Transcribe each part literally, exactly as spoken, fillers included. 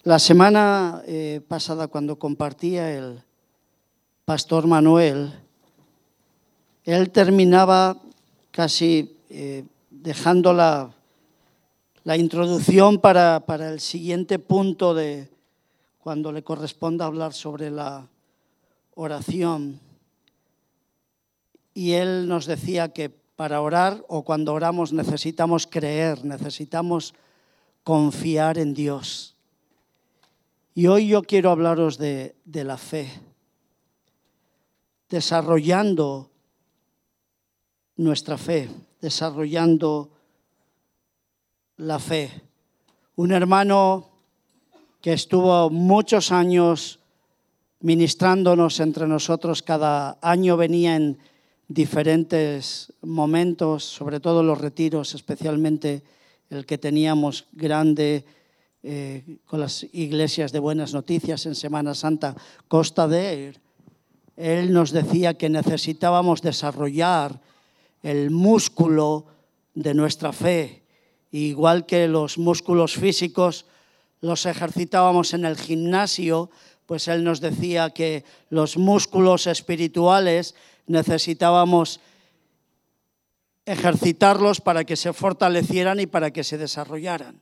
La semana eh, pasada, cuando compartía el pastor Manuel, él terminaba casi eh, dejando la, la introducción para, para el siguiente punto de cuando le corresponda hablar sobre la oración. Y él nos decía que para orar o cuando oramos necesitamos creer, necesitamos confiar en Dios. Y hoy yo quiero hablaros de, de la fe, desarrollando nuestra fe, desarrollando la fe. Un hermano que estuvo muchos años ministrándonos entre nosotros, cada año venía en diferentes momentos, sobre todo los retiros, especialmente el que teníamos grande eh, con las iglesias de Buenas Noticias en Semana Santa, Costa de Air. Él nos decía que necesitábamos desarrollar el músculo de nuestra fe, igual que los músculos físicos los ejercitábamos en el gimnasio, pues él nos decía que los músculos espirituales necesitábamos ejercitarlos para que se fortalecieran y para que se desarrollaran.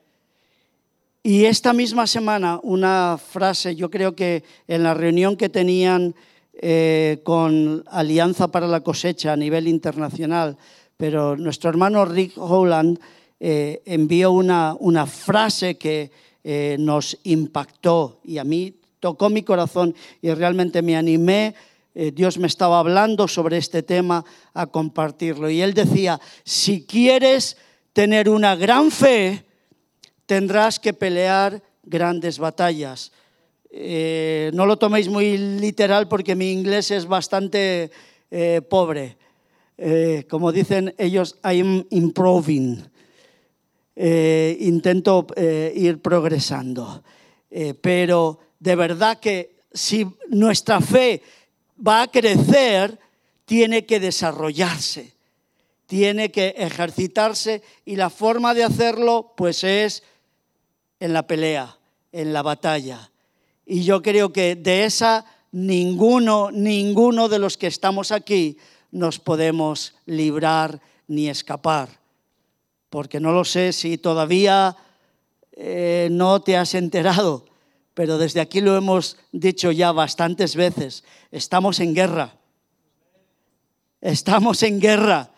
Y esta misma semana, una frase, yo creo que en la reunión que tenían eh, con Alianza para la Cosecha a nivel internacional, pero nuestro hermano Rick Holland eh, envió una, una frase que eh, nos impactó y a mí tocó mi corazón y realmente me animé. Eh, Dios me estaba hablando sobre este tema a compartirlo. Y él decía, si quieres tener una gran fe, tendrás que pelear grandes batallas. Eh, no lo toméis muy literal porque mi inglés es bastante eh, pobre. Eh, como dicen ellos, I'm improving. Eh, intento eh, ir progresando. Eh, pero de verdad que si nuestra fe va a crecer, tiene que desarrollarse, tiene que ejercitarse y la forma de hacerlo pues es en la pelea, en la batalla. Y yo creo que de esa ninguno, ninguno de los que estamos aquí nos podemos librar ni escapar. Porque no lo sé si todavía eh, no te has enterado, pero desde aquí lo hemos dicho ya bastantes veces, estamos en guerra. Estamos en guerra.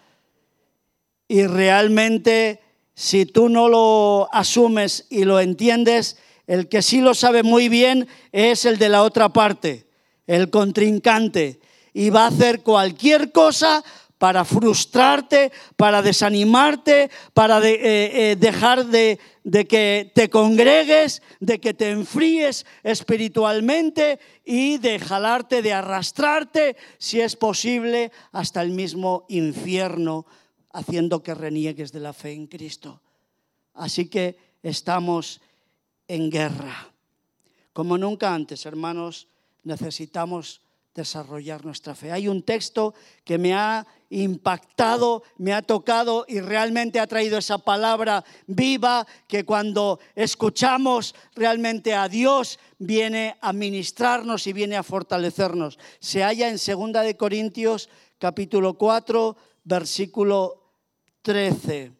Y realmente, si tú no lo asumes y lo entiendes, el que sí lo sabe muy bien es el de la otra parte, el contrincante. Y va a hacer cualquier cosa para frustrarte, para desanimarte, para de, eh, eh, dejar de, de que te congregues, de que te enfríes espiritualmente y de jalarte, de arrastrarte, si es posible, hasta el mismo infierno, haciendo que reniegues de la fe en Cristo. Así que estamos en guerra. Como nunca antes, hermanos, necesitamos desarrollar nuestra fe. Hay un texto que me ha impactado, me ha tocado y realmente ha traído esa palabra viva que cuando escuchamos realmente a Dios viene a ministrarnos y viene a fortalecernos. Se halla en segunda de Corintios capítulo cuatro, versículo trece.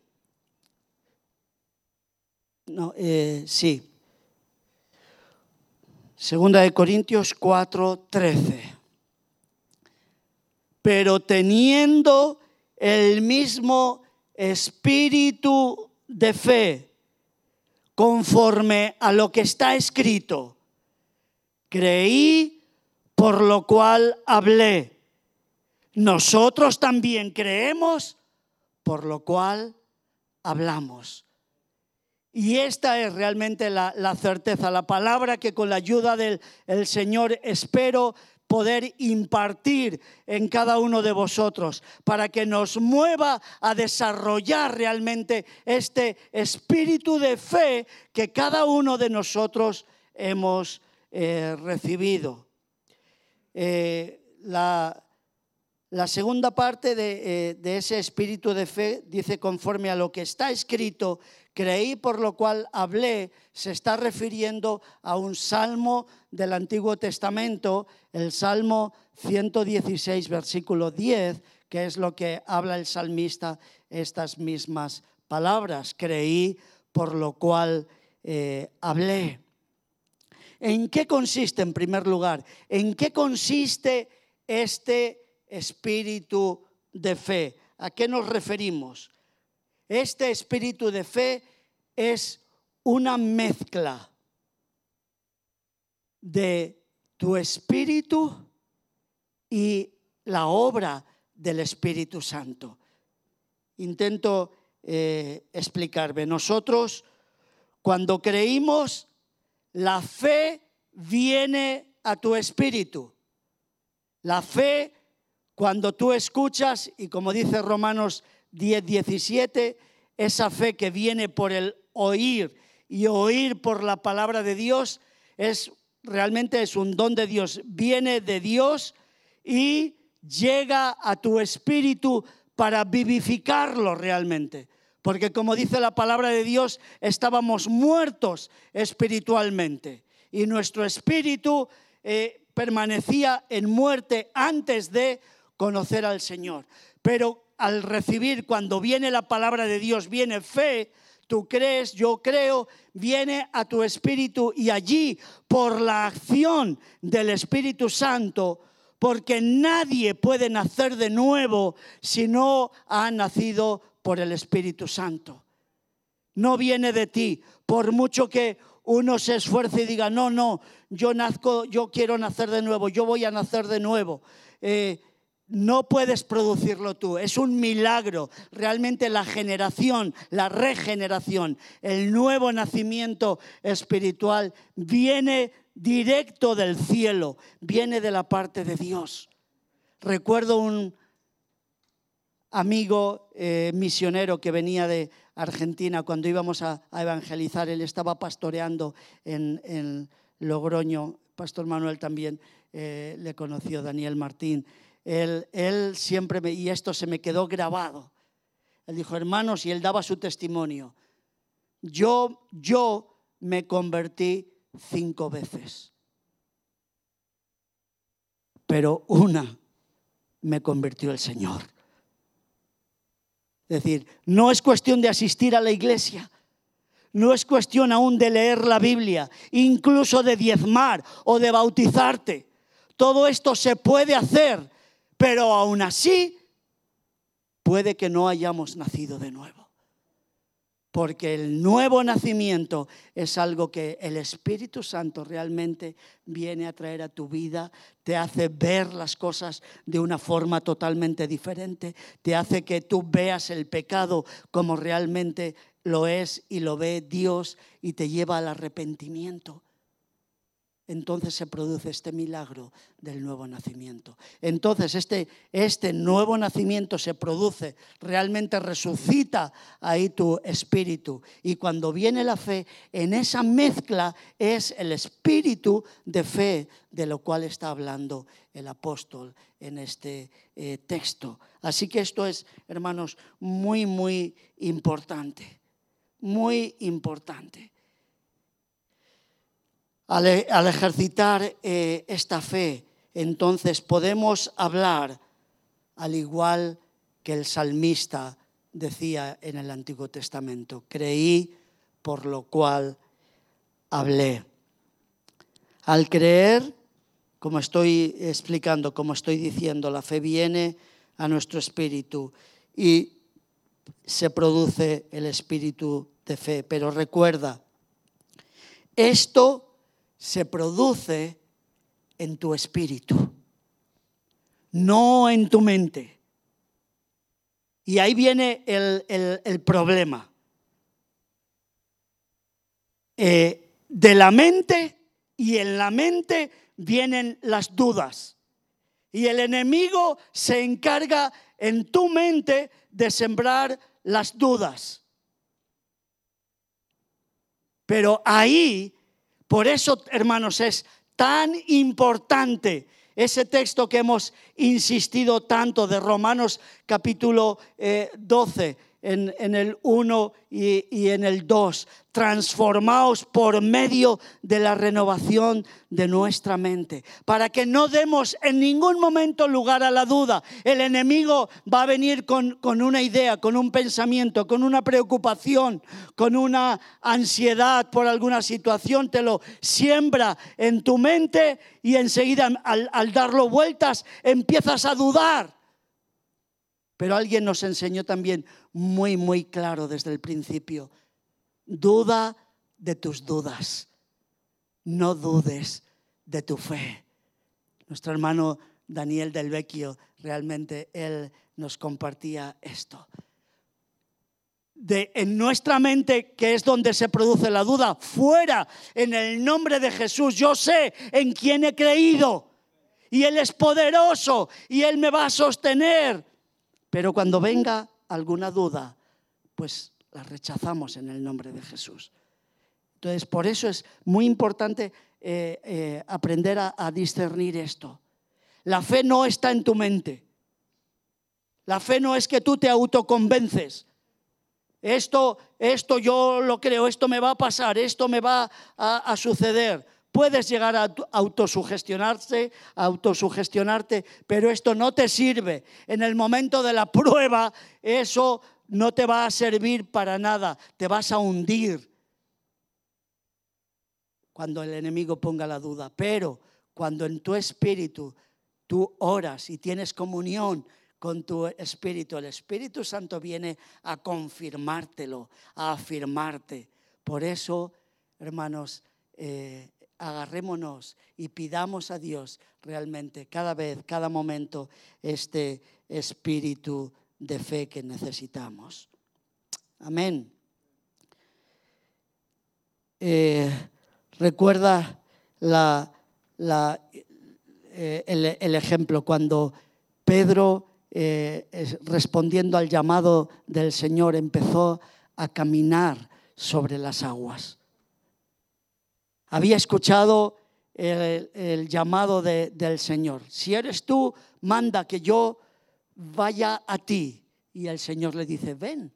No, eh, sí. Segunda de Corintios cuatro, trece. Pero teniendo el mismo espíritu de fe, conforme a lo que está escrito, creí, por lo cual hablé. Nosotros también creemos, por lo cual hablamos. Y esta es realmente la, la certeza, la palabra que con la ayuda del el Señor espero poder impartir en cada uno de vosotros para que nos mueva a desarrollar realmente este espíritu de fe que cada uno de nosotros hemos eh, recibido. Eh, la, La segunda parte de, eh, de ese espíritu de fe dice: conforme a lo que está escrito, creí por lo cual hablé. Se está refiriendo a un salmo del Antiguo Testamento, el Salmo ciento dieciséis, versículo diez, que es lo que habla el salmista, estas mismas palabras. Creí por lo cual eh, hablé. ¿En qué consiste, en primer lugar? ¿En qué consiste este espíritu de fe? ¿A qué nos referimos? Este espíritu de fe es una mezcla de tu espíritu y la obra del Espíritu Santo. Intento eh, explicarme. Nosotros, cuando creímos, la fe viene a tu espíritu. La fe, cuando tú escuchas, y como dice Romanos diez, diecisiete, esa fe que viene por el oír y oír por la palabra de Dios, es realmente es un don de Dios. Viene de Dios y llega a tu espíritu para vivificarlo realmente. Porque como dice la palabra de Dios, estábamos muertos espiritualmente. Y nuestro espíritu eh, permanecía en muerte antes de conocer al Señor. Pero al recibir, cuando viene la palabra de Dios, viene fe, tú crees, yo creo, viene a tu espíritu y allí, por la acción del Espíritu Santo, porque nadie puede nacer de nuevo si no ha nacido por el Espíritu Santo. No viene de ti, por mucho que uno se esfuerce y diga, no, no, yo nazco, yo quiero nacer de nuevo, yo voy a nacer de nuevo. Eh, no puedes producirlo tú, es un milagro. Realmente la generación, la regeneración, el nuevo nacimiento espiritual viene directo del cielo, viene de la parte de Dios. Recuerdo un amigo eh, misionero que venía de Argentina cuando íbamos a, a evangelizar. Él estaba pastoreando en, en Logroño. Pastor Manuel también eh, le conoció, Daniel Martín. Él, él siempre, me, y esto se me quedó grabado, él dijo, hermanos, y él daba su testimonio, yo, yo me convertí cinco veces, pero una me convirtió el Señor. Es decir, no es cuestión de asistir a la iglesia, no es cuestión aún de leer la Biblia, incluso de diezmar o de bautizarte. Todo esto se puede hacer, pero aún así puede que no hayamos nacido de nuevo. Porque el nuevo nacimiento es algo que el Espíritu Santo realmente viene a traer a tu vida, te hace ver las cosas de una forma totalmente diferente, te hace que tú veas el pecado como realmente lo es y lo ve Dios y te lleva al arrepentimiento. Entonces se produce este milagro del nuevo nacimiento. Entonces este, este nuevo nacimiento se produce, realmente resucita ahí tu espíritu. Y cuando viene la fe, en esa mezcla es el espíritu de fe de lo cual está hablando el apóstol en este eh, texto. Así que esto es, hermanos, muy, muy importante. Muy importante. Al, al ejercitar eh, esta fe, entonces podemos hablar al igual que el salmista decía en el Antiguo Testamento. Creí, por lo cual hablé. Al creer, como estoy explicando, como estoy diciendo, la fe viene a nuestro espíritu y se produce el espíritu de fe. Pero recuerda, esto se produce en tu espíritu, no en tu mente. Y ahí viene el, el, el problema. Eh, de la mente, y en la mente vienen las dudas. Y el enemigo se encarga en tu mente de sembrar las dudas. Pero ahí, por eso, hermanos, es tan importante Ese texto que hemos insistido tanto de Romanos capítulo eh, doce, en, en el uno y, y en el dos. Transformaos por medio de la renovación de nuestra mente, para que no demos en ningún momento lugar a la duda. El enemigo va a venir con, con una idea, con un pensamiento, con una preocupación, con una ansiedad por alguna situación. Te lo siembra en tu mente y enseguida al, al darlo vueltas empiezas a dudar. Pero alguien nos enseñó también muy, muy claro desde el principio. Duda de tus dudas. No dudes de tu fe. Nuestro hermano Daniel Del Vecchio, realmente él nos compartía esto. De, en nuestra mente, que es donde se produce la duda, fuera, en el nombre de Jesús, yo sé en quién he creído. Y Él es poderoso y Él me va a sostener. Pero cuando venga alguna duda, pues la rechazamos en el nombre de Jesús. Entonces, por eso es muy importante eh, eh, aprender a, a discernir esto. La fe no está en tu mente. La fe no es que tú te autoconvences. Esto, esto yo lo creo, esto me va a pasar, esto me va a, a suceder. Puedes llegar a autosugestionarse, a autosugestionarte, pero esto no te sirve. En el momento de la prueba, eso no te va a servir para nada. Te vas a hundir cuando el enemigo ponga la duda. Pero cuando en tu espíritu tú oras y tienes comunión con tu espíritu, el Espíritu Santo viene a confirmártelo, a afirmarte. Por eso, hermanos, eh, agarrémonos y pidamos a Dios realmente cada vez, cada momento, este espíritu de fe que necesitamos. Amén. Eh, recuerda la, la, eh, el, el ejemplo cuando Pedro, eh, respondiendo al llamado del Señor, empezó a caminar sobre las aguas. Había escuchado el, el llamado de, del Señor. Si eres tú, manda que yo vaya a ti. Y el Señor le dice, ven.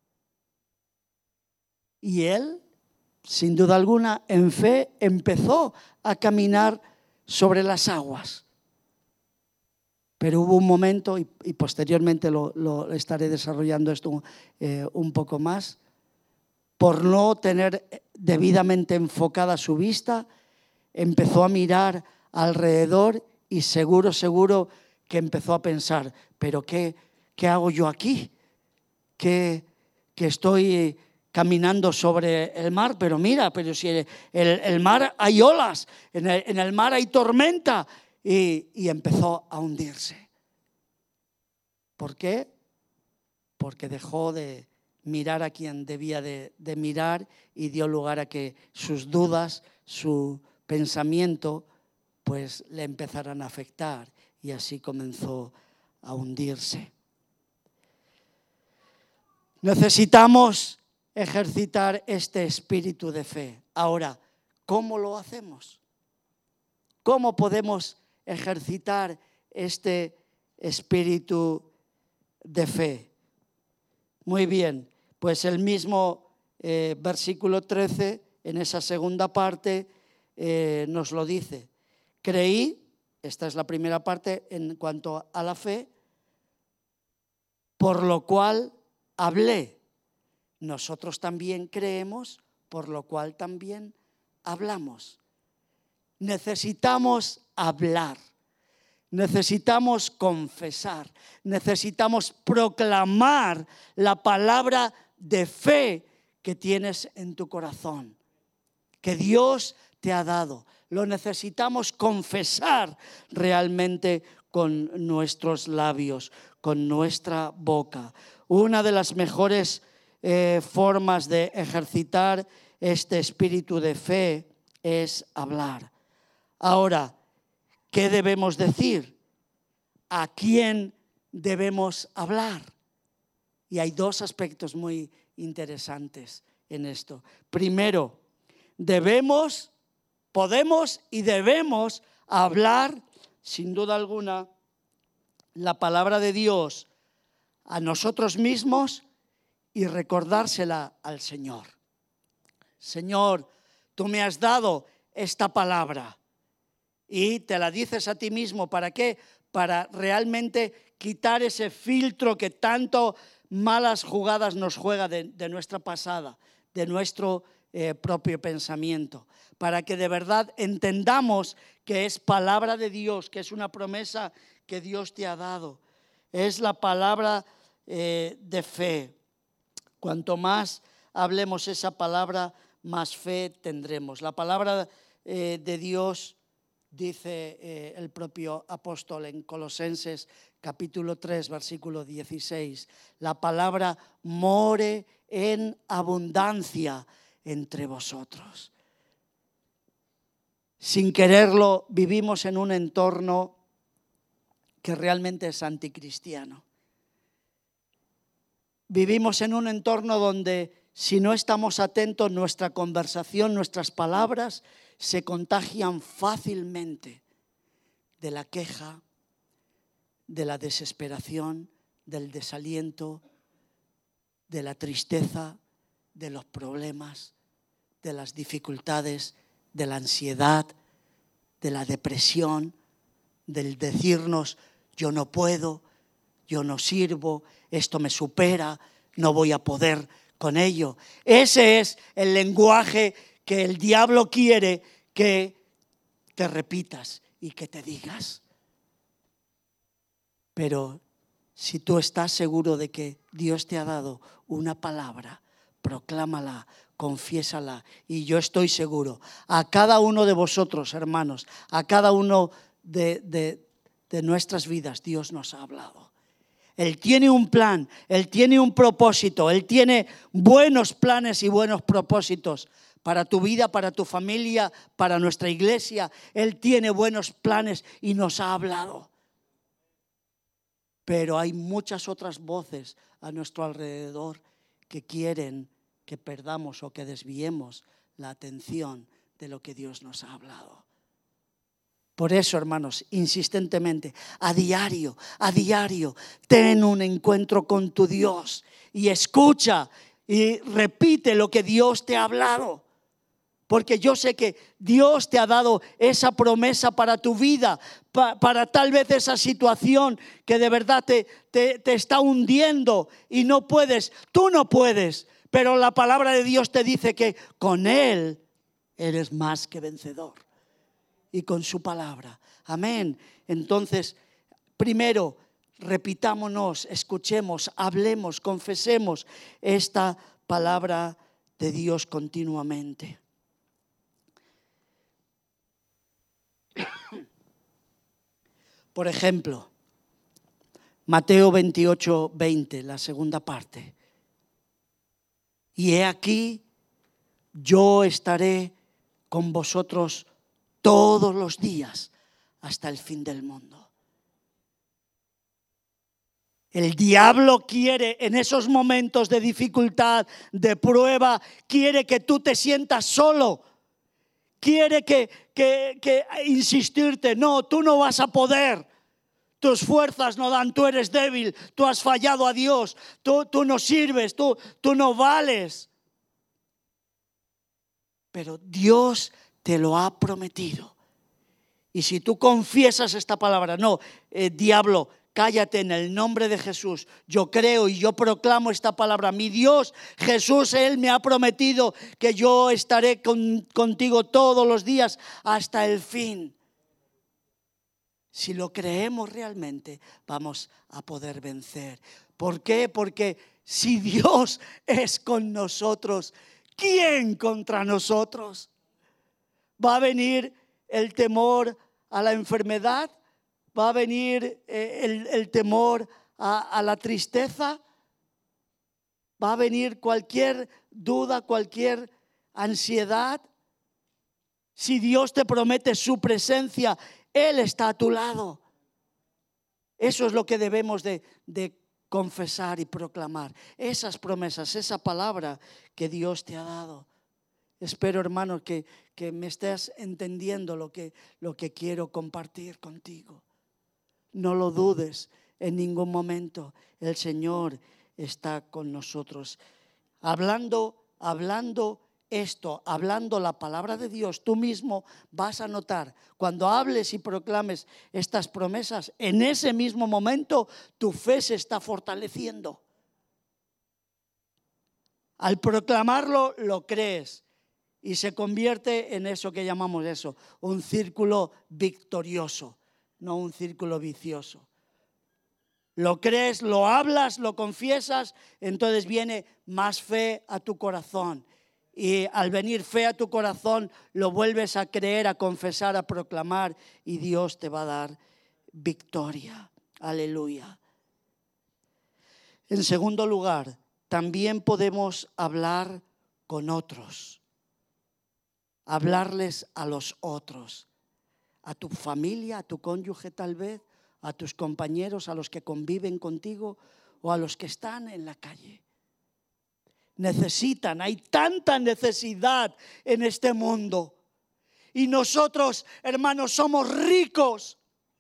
Y él, sin duda alguna, en fe, empezó a caminar sobre las aguas. Pero hubo un momento, y, y posteriormente lo, lo estaré desarrollando esto eh, un poco más, por no tener debidamente enfocada su vista, empezó a mirar alrededor y seguro, seguro que empezó a pensar, pero ¿qué, qué hago yo aquí? Que, que estoy caminando sobre el mar, pero mira, pero si el, el, el mar hay olas, en el, en el mar hay tormenta, y, y empezó a hundirse. ¿Por qué? Porque dejó de mirar a quien debía de, de mirar y dio lugar a que sus dudas, su pensamiento, pues le empezaran a afectar y así comenzó a hundirse. Necesitamos ejercitar este espíritu de fe. Ahora, ¿cómo lo hacemos? ¿Cómo podemos ejercitar este espíritu de fe? Muy bien. Pues el mismo eh, versículo trece, en esa segunda parte, eh, nos lo dice. Creí, esta es la primera parte en cuanto a la fe, por lo cual hablé. Nosotros también creemos, por lo cual también hablamos. Necesitamos hablar. Necesitamos confesar, necesitamos proclamar la palabra de fe que tienes en tu corazón, que Dios te ha dado. Lo necesitamos confesar realmente con nuestros labios, con nuestra boca. Una de las mejores eh, formas de ejercitar este espíritu de fe es hablar. Ahora, ¿qué debemos decir? ¿A quién debemos hablar? Y hay dos aspectos muy interesantes en esto. Primero, debemos, podemos y debemos hablar sin duda alguna, la palabra de Dios a nosotros mismos y recordársela al Señor. Señor, tú me has dado esta palabra y te la dices a ti mismo. ¿Para qué? Para realmente quitar ese filtro que tanto malas jugadas nos juega de, de nuestra pasada, de nuestro eh, propio pensamiento. Para que de verdad entendamos que es palabra de Dios, que es una promesa que Dios te ha dado. Es la palabra eh, de fe. Cuanto más hablemos esa palabra, más fe tendremos. La palabra eh, de Dios, dice eh, el propio apóstol en Colosenses capítulo tres, versículo dieciséis, la palabra more en abundancia entre vosotros. Sin quererlo, vivimos en un entorno que realmente es anticristiano. Vivimos en un entorno donde, si no estamos atentos, nuestra conversación, nuestras palabras se contagian fácilmente de la queja, de la desesperación, del desaliento, de la tristeza, de los problemas, de las dificultades, de la ansiedad, de la depresión, del decirnos yo no puedo, yo no sirvo, esto me supera, no voy a poder con ello. Ese es el lenguaje que el diablo quiere que te repitas y que te digas. Pero si tú estás seguro de que Dios te ha dado una palabra, proclámala, confiésala. Y yo estoy seguro, a cada uno de vosotros, hermanos, a cada uno de, de, de nuestras vidas, Dios nos ha hablado. Él tiene un plan, Él tiene un propósito, Él tiene buenos planes y buenos propósitos para tu vida, para tu familia, para nuestra iglesia. Él tiene buenos planes y nos ha hablado. Pero hay muchas otras voces a nuestro alrededor que quieren que perdamos o que desviemos la atención de lo que Dios nos ha hablado. Por eso, hermanos, insistentemente, a diario, a diario, ten un encuentro con tu Dios y escucha y repite lo que Dios te ha hablado. Porque yo sé que Dios te ha dado esa promesa para tu vida, pa, para tal vez esa situación que de verdad te, te, te está hundiendo y no puedes, tú no puedes, pero la palabra de Dios te dice que con Él eres más que vencedor. Y con su palabra. Amén. Entonces, primero, repitámonos, escuchemos, hablemos, confesemos esta palabra de Dios continuamente. Por ejemplo, Mateo veintiocho, veinte, la segunda parte. Y he aquí, yo estaré con vosotros todos los días hasta el fin del mundo. El diablo quiere en esos momentos de dificultad, de prueba, quiere que tú te sientas solo. Quiere que, que, que insistirte, no, tú no vas a poder. Tus fuerzas no dan, tú eres débil, tú has fallado a Dios, tú, tú no sirves, tú, tú no vales. Pero Dios te lo ha prometido. Y si tú confiesas esta palabra, no, eh, diablo, cállate en el nombre de Jesús. Yo creo y yo proclamo esta palabra. Mi Dios, Jesús, Él me ha prometido que yo estaré con, contigo todos los días hasta el fin. Si lo creemos realmente, vamos a poder vencer. ¿Por qué? Porque si Dios es con nosotros, ¿quién contra nosotros? ¿Va a venir el temor a la enfermedad? ¿Va a venir eh, el, el temor a, a la tristeza? ¿Va a venir cualquier duda, cualquier ansiedad? Si Dios te promete su presencia, Él está a tu lado. Eso es lo que debemos de, de confesar y proclamar. Esas promesas, esa palabra que Dios te ha dado. Espero, hermanos, que, que me estés entendiendo lo que, lo que quiero compartir contigo. No lo dudes en ningún momento. El Señor está con nosotros. Hablando, hablando esto, hablando la palabra de Dios, tú mismo vas a notar, cuando hables y proclames estas promesas, en ese mismo momento tu fe se está fortaleciendo. Al proclamarlo, lo crees y se convierte en eso que llamamos eso, un círculo victorioso, no un círculo vicioso. Lo crees, lo hablas, lo confiesas, entonces viene más fe a tu corazón. Y al venir fe a tu corazón, lo vuelves a creer, a confesar, a proclamar, y Dios te va a dar victoria. Aleluya. En segundo lugar, también podemos hablar con otros. Hablarles a los otros. A tu familia, a tu cónyuge tal vez, a tus compañeros, a los que conviven contigo o a los que están en la calle. Necesitan, hay tanta necesidad en este mundo. Y nosotros, hermanos, somos ricos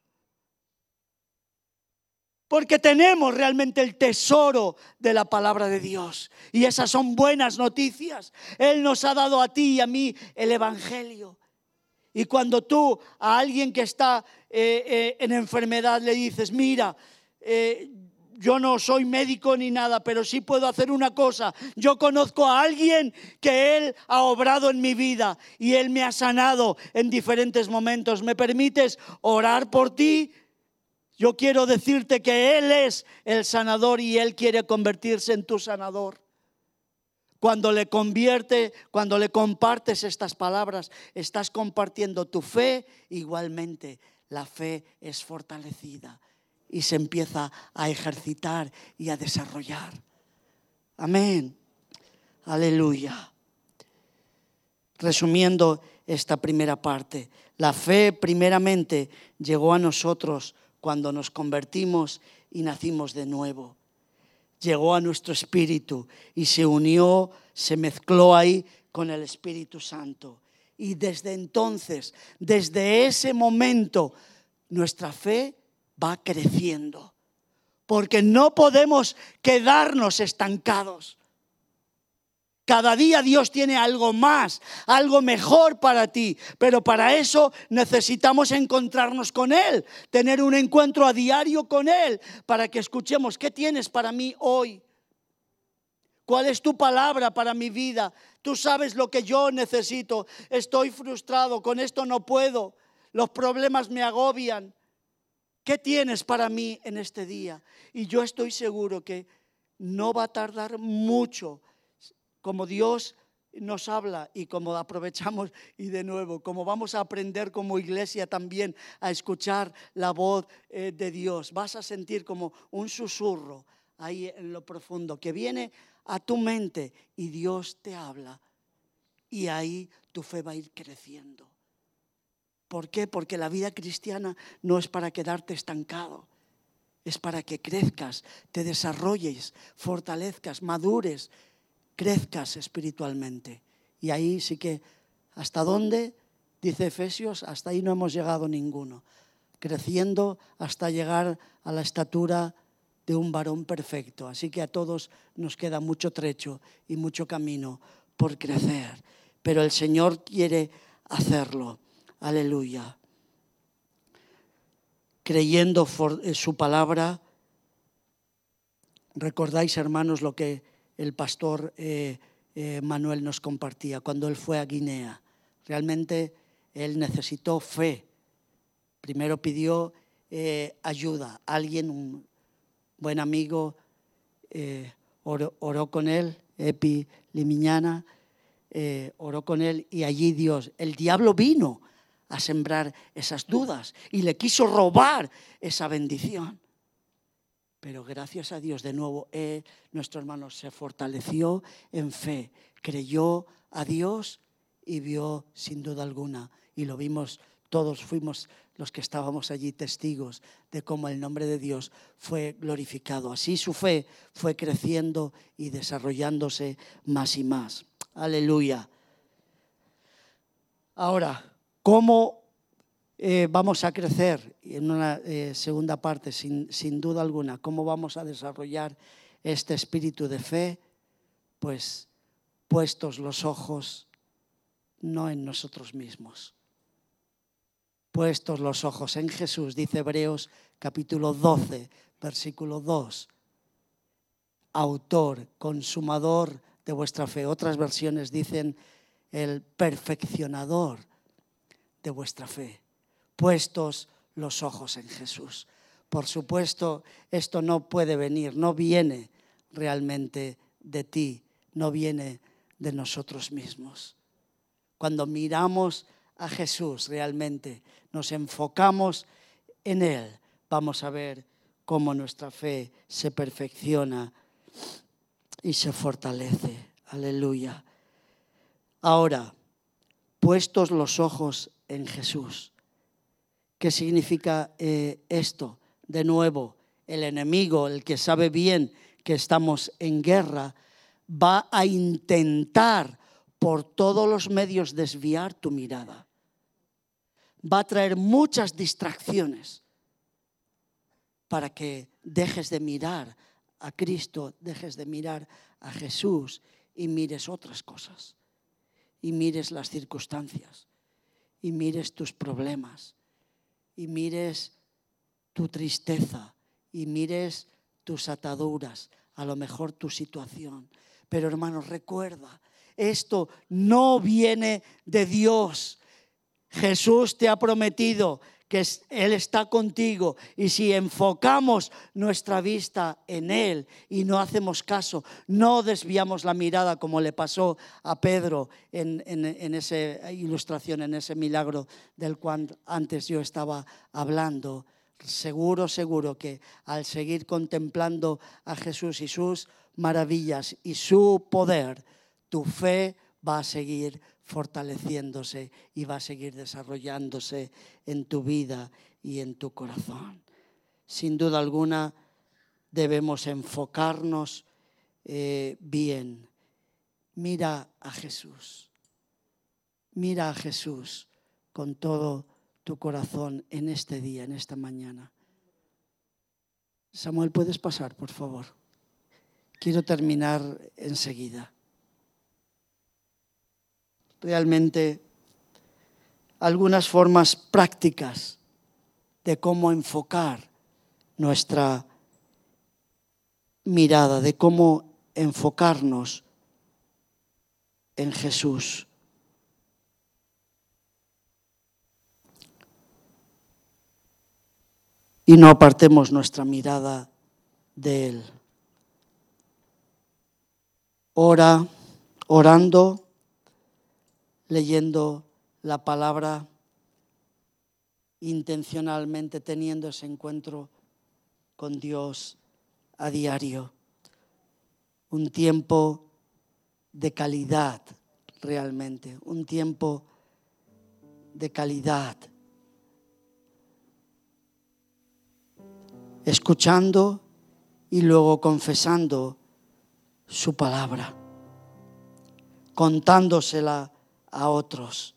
porque tenemos realmente el tesoro de la palabra de Dios. Y esas son buenas noticias. Él nos ha dado a ti y a mí el Evangelio. Y cuando tú a alguien que está eh, eh, en enfermedad le dices, mira, eh, yo no soy médico ni nada, pero sí puedo hacer una cosa. Yo conozco a alguien que Él ha obrado en mi vida y Él me ha sanado en diferentes momentos. ¿Me permites orar por ti? Yo quiero decirte que Él es el sanador y Él quiere convertirse en tu sanador. Cuando le convierte, cuando le compartes estas palabras, estás compartiendo tu fe. Igualmente, la fe es fortalecida y se empieza a ejercitar y a desarrollar. Amén. Aleluya. Resumiendo esta primera parte, la fe primeramente llegó a nosotros cuando nos convertimos y nacimos de nuevo. Llegó a nuestro espíritu y se unió, se mezcló ahí con el Espíritu Santo. Y desde entonces, desde ese momento, nuestra fe va creciendo. Porque no podemos quedarnos estancados. Cada día Dios tiene algo más, algo mejor para ti. Pero para eso necesitamos encontrarnos con Él, tener un encuentro a diario con Él, para que escuchemos, ¿qué tienes para mí hoy? ¿Cuál es tu palabra para mi vida? Tú sabes lo que yo necesito. Estoy frustrado, con esto no puedo. Los problemas me agobian. ¿Qué tienes para mí en este día? Y yo estoy seguro que no va a tardar mucho. Como Dios nos habla y como aprovechamos y de nuevo, como vamos a aprender como iglesia también a escuchar la voz eh, de Dios, vas a sentir como un susurro ahí en lo profundo que viene a tu mente y Dios te habla y ahí tu fe va a ir creciendo. ¿Por qué? Porque la vida cristiana no es para quedarte estancado, es para que crezcas, te desarrolles, fortalezcas, madures, crezcas espiritualmente. Y ahí sí que, ¿hasta dónde? Dice Efesios, hasta ahí no hemos llegado ninguno. Creciendo hasta llegar a la estatura de un varón perfecto. Así que a todos nos queda mucho trecho y mucho camino por crecer. Pero el Señor quiere hacerlo. Aleluya. Creyendo su palabra, recordáis, hermanos, lo que el pastor eh, eh, Manuel nos compartía cuando él fue a Guinea. Realmente él necesitó fe. Primero pidió eh, ayuda. Alguien, un buen amigo, eh, oró, oró con él, Epi Limiñana, eh, oró con él y allí Dios, el diablo vino a sembrar esas dudas y le quiso robar esa bendición. Pero gracias a Dios, de nuevo, él, nuestro hermano se fortaleció en fe, creyó a Dios y vio sin duda alguna, y lo vimos todos, fuimos los que estábamos allí testigos de cómo el nombre de Dios fue glorificado. Así su fe fue creciendo y desarrollándose más y más. Aleluya. Ahora, ¿cómo eh, vamos a crecer? En una eh, segunda parte, sin, sin duda alguna, ¿cómo vamos a desarrollar este espíritu de fe? Pues puestos los ojos no en nosotros mismos, puestos los ojos en Jesús, dice Hebreos capítulo doce, versículo dos. Autor, consumador de vuestra fe. Otras versiones dicen el perfeccionador de vuestra fe. Puestos los ojos en Jesús. Por supuesto, esto no puede venir, no viene realmente de ti, no viene de nosotros mismos. Cuando miramos a Jesús realmente, nos enfocamos en Él, vamos a ver cómo nuestra fe se perfecciona y se fortalece. Aleluya. Ahora, puestos los ojos en Jesús. ¿Qué significa eh, esto? De nuevo, el enemigo, el que sabe bien que estamos en guerra, va a intentar por todos los medios desviar tu mirada. Va a traer muchas distracciones para que dejes de mirar a Cristo, dejes de mirar a Jesús y mires otras cosas. Y mires las circunstancias, y mires tus problemas, y mires tu tristeza, y mires tus ataduras, a lo mejor tu situación. Pero hermanos, recuerda, esto no viene de Dios. Jesús te ha prometido que Él está contigo, y si enfocamos nuestra vista en Él y no hacemos caso, no desviamos la mirada como le pasó a Pedro en, en, en esa ilustración, en ese milagro del cual antes yo estaba hablando, seguro, seguro que al seguir contemplando a Jesús y sus maravillas y su poder, tu fe va a seguir fortaleciéndose y va a seguir desarrollándose en tu vida y en tu corazón. Sin duda alguna debemos enfocarnos eh, bien. Mira a Jesús. Mira a Jesús con todo tu corazón en este día, en esta mañana. Samuel, ¿puedes pasar, por favor? Quiero terminar enseguida. Realmente algunas formas prácticas de cómo enfocar nuestra mirada, de cómo enfocarnos en Jesús. Y no apartemos nuestra mirada de Él. Ora, orando, leyendo la palabra, intencionalmente teniendo ese encuentro con Dios a diario. Un tiempo de calidad realmente, un tiempo de calidad. Escuchando y luego confesando su palabra, contándosela a otros,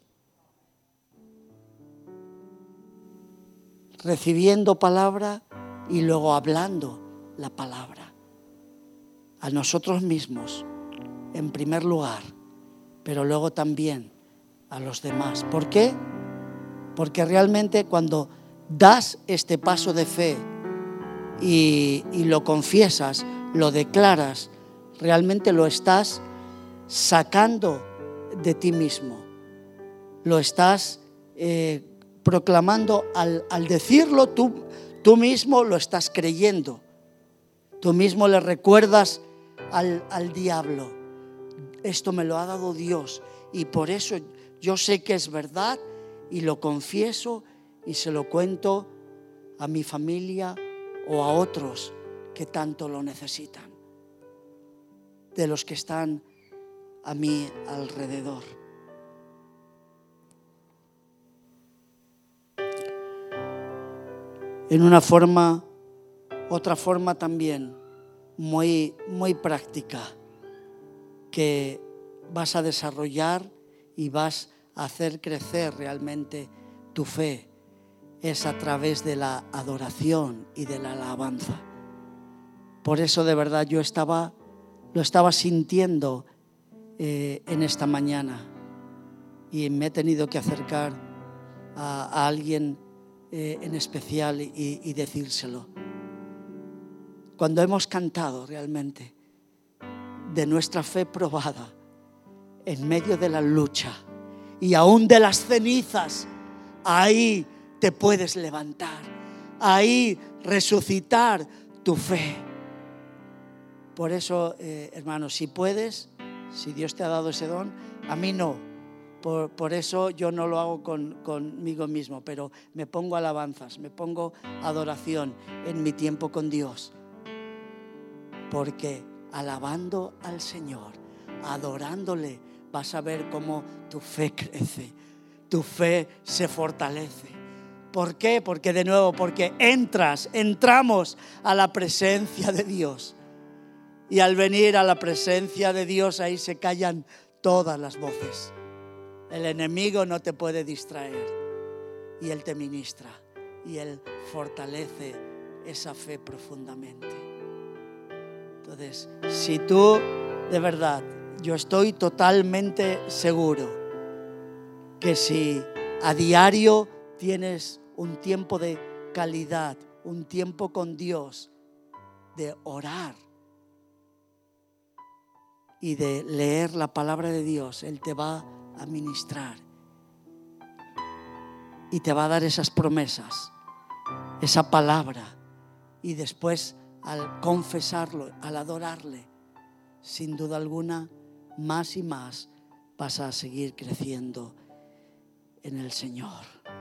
recibiendo palabra y luego hablando la palabra a nosotros mismos en primer lugar, pero luego también a los demás. ¿Por qué? Porque realmente cuando das este paso de fe y, y lo confiesas, lo declaras, realmente lo estás sacando de ti mismo. Lo estás eh, proclamando al, al decirlo tú, tú mismo lo estás creyendo. Tú mismo le recuerdas al, al diablo: esto me lo ha dado Dios y por eso yo sé que es verdad y lo confieso y se lo cuento a mi familia o a otros que tanto lo necesitan, de los que están a mi alrededor. En una forma, otra forma también muy, muy práctica que vas a desarrollar y vas hacer crecer realmente tu fe es a través de la adoración y de la alabanza. Por eso de verdad yo estaba, lo estaba sintiendo eh, en esta mañana, y me he tenido que acercar a, a alguien eh, en especial y, y decírselo. Cuando hemos cantado realmente de nuestra fe probada en medio de la lucha y aún de las cenizas, ahí te puedes levantar, ahí resucitar tu fe. Por eso, eh, hermanos, si puedes, si Dios te ha dado ese don, a mí no. Por, por eso yo no lo hago con, conmigo mismo, pero me pongo alabanzas, me pongo adoración en mi tiempo con Dios. Porque alabando al Señor, adorándole, vas a ver cómo tu fe crece, tu fe se fortalece. ¿Por qué? Porque de nuevo, porque entras, entramos a la presencia de Dios. Y al venir a la presencia de Dios, ahí se callan todas las voces. El enemigo no te puede distraer, y Él te ministra, y Él fortalece esa fe profundamente. Entonces, si tú, de verdad, yo estoy totalmente seguro que si a diario tienes un tiempo de calidad, un tiempo con Dios, de orar y de leer la palabra de Dios, Él te va a ministrar y te va a dar esas promesas, esa palabra, y después al confesarlo, al adorarle, sin duda alguna, más y más vas a seguir creciendo en el Señor.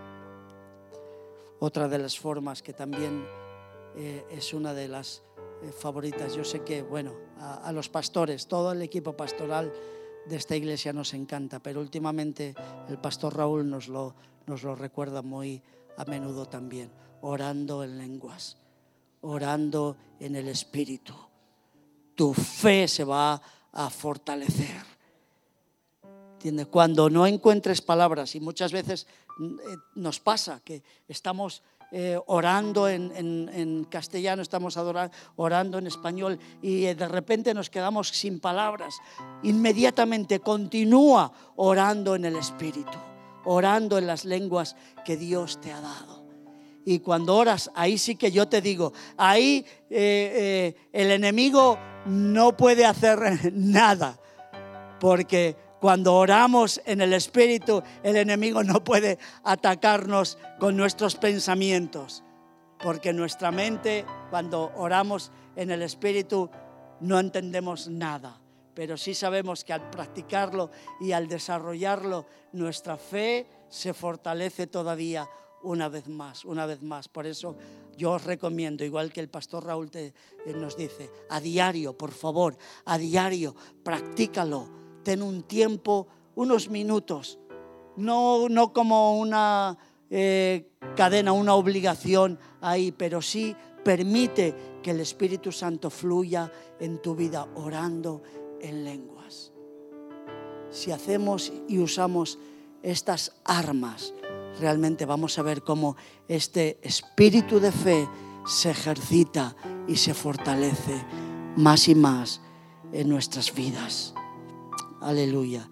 Otra de las formas que también eh, es una de las eh, favoritas, yo sé que, bueno, a, a los pastores, todo el equipo pastoral de esta iglesia nos encanta, pero últimamente el pastor Raúl nos lo, nos lo recuerda muy a menudo también, orando en lenguas, orando en el Espíritu. Tu fe se va a fortalecer. ¿Entiendes? Cuando no encuentres palabras, y muchas veces eh, nos pasa que estamos eh, orando en, en, en castellano, estamos adorando, orando en español, y eh, de repente nos quedamos sin palabras. Inmediatamente continúa orando en el Espíritu, orando en las lenguas que Dios te ha dado. Y cuando oras, ahí sí que yo te digo, ahí eh, eh, el enemigo no puede hacer nada, porque cuando oramos en el Espíritu, el enemigo no puede atacarnos con nuestros pensamientos, porque nuestra mente, cuando oramos en el Espíritu, no entendemos nada, pero sí sabemos que al practicarlo y al desarrollarlo, nuestra fe se fortalece todavía una vez más, una vez más. Por eso yo os recomiendo, igual que el pastor Raúl te, nos dice, a diario, por favor, a diario, practícalo. Ten un tiempo, unos minutos, no, no como una eh, cadena, una obligación ahí, pero sí permite que el Espíritu Santo fluya en tu vida orando en lenguas. Si hacemos y usamos estas armas, realmente vamos a ver cómo este espíritu de fe se ejercita y se fortalece más y más en nuestras vidas. Aleluya.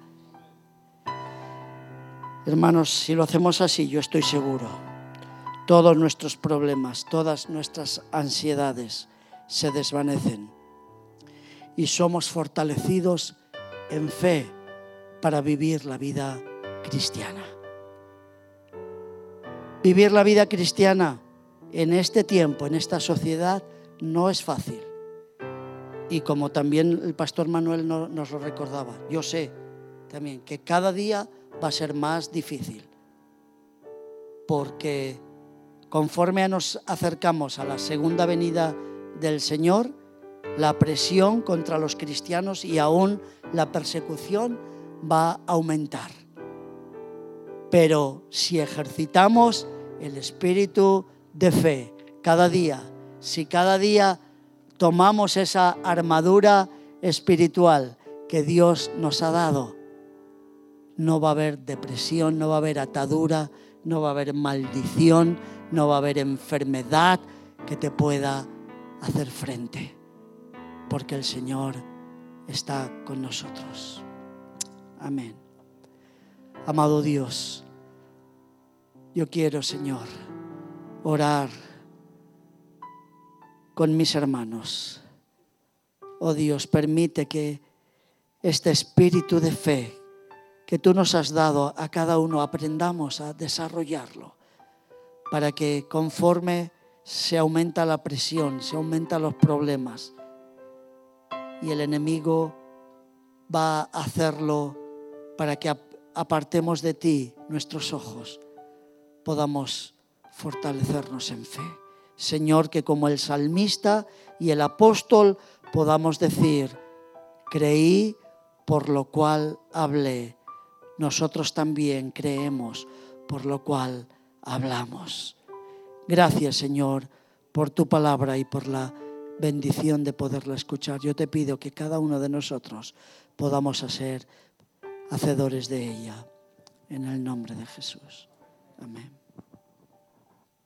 Hermanos, si lo hacemos así, yo estoy seguro, todos nuestros problemas, todas nuestras ansiedades se desvanecen y somos fortalecidos en fe para vivir la vida cristiana. Vivir la vida cristiana en este tiempo, en esta sociedad, no es fácil. Y como también el pastor Manuel no, nos lo recordaba, yo sé también que cada día va a ser más difícil, porque conforme nos acercamos a la segunda venida del Señor, la presión contra los cristianos y aún la persecución va a aumentar. Pero si ejercitamos el espíritu de fe cada día, si cada día tomamos esa armadura espiritual que Dios nos ha dado, no va a haber depresión, no va a haber atadura, no va a haber maldición, no va a haber enfermedad que te pueda hacer frente, porque el Señor está con nosotros. Amén. Amado Dios, yo quiero, Señor, orar con mis hermanos. Oh Dios, permite que este espíritu de fe que tú nos has dado a cada uno aprendamos a desarrollarlo, para que conforme se aumenta la presión, se aumentan los problemas y el enemigo va a hacerlo para que apartemos de ti nuestros ojos, podamos fortalecernos en fe. Señor, que como el salmista y el apóstol podamos decir: creí, por lo cual hablé. Nosotros también creemos, por lo cual hablamos. Gracias, Señor, por tu palabra y por la bendición de poderla escuchar. Yo te pido que cada uno de nosotros podamos ser hacedores de ella. En el nombre de Jesús. Amén.